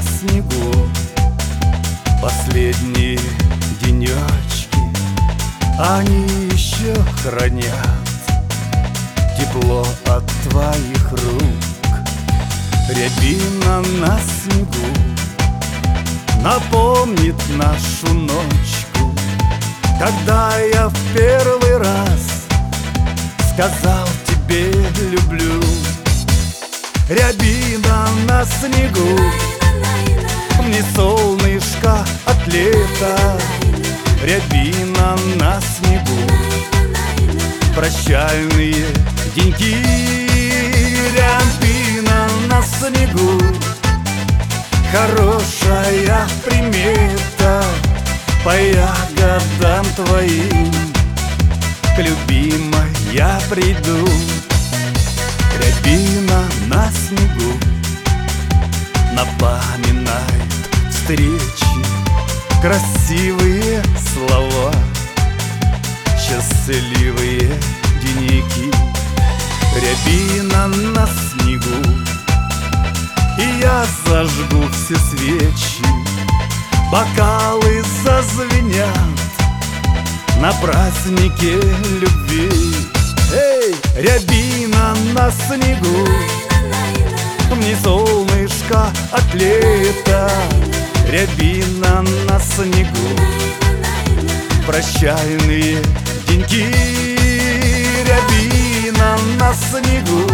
снегу. Последние денечки, они еще хранят тепло от твоих рук. Рябина на снегу напомнит нашу ночку, когда я в первый раз сказал тебе люблю. Рябина на снегу, мне солнышко от лета. Рябина на снегу, прощальные деньки. Рябина на снегу, хорошая примета. По ягодам твоим к любимой я приду. Рябина на снегу напоминает встречи, красивые слова, счастливые деньки. Рябина на снегу, и я зажгу все свечи. Бокалы зазвенят на празднике любви. Эй, рябина на снегу, мне солнышко от лета. Рябина на снегу, прощальные деньки. Рябина на снегу,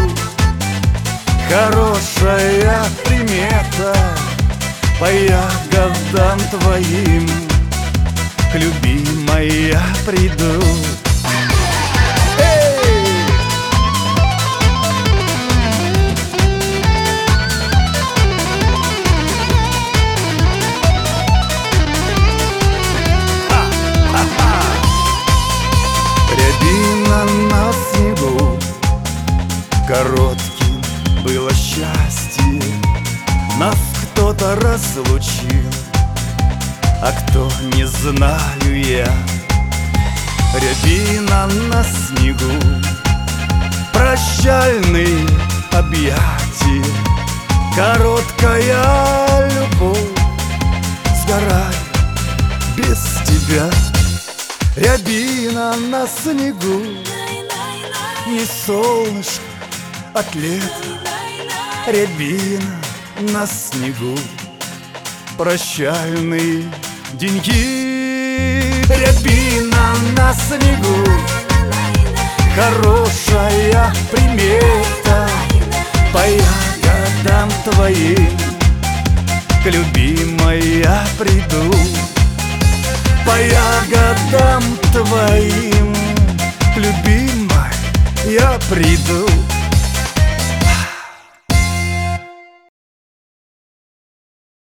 хорошая примета. По ягодам твоим к любимой я приду. Рябина на снегу, коротким было счастье. Нас кто-то разлучил, а кто, не знаю я. Рябина на снегу, прощальные объятия. Короткая любовь сгорает без тебя. Рябина на снегу, не солнышко от лета. Рябина на снегу, прощальные деньки. Рябина на снегу, хорошая примета. По ягодам твоим к любимой я приду. По ягодам твоим к любимой я приду.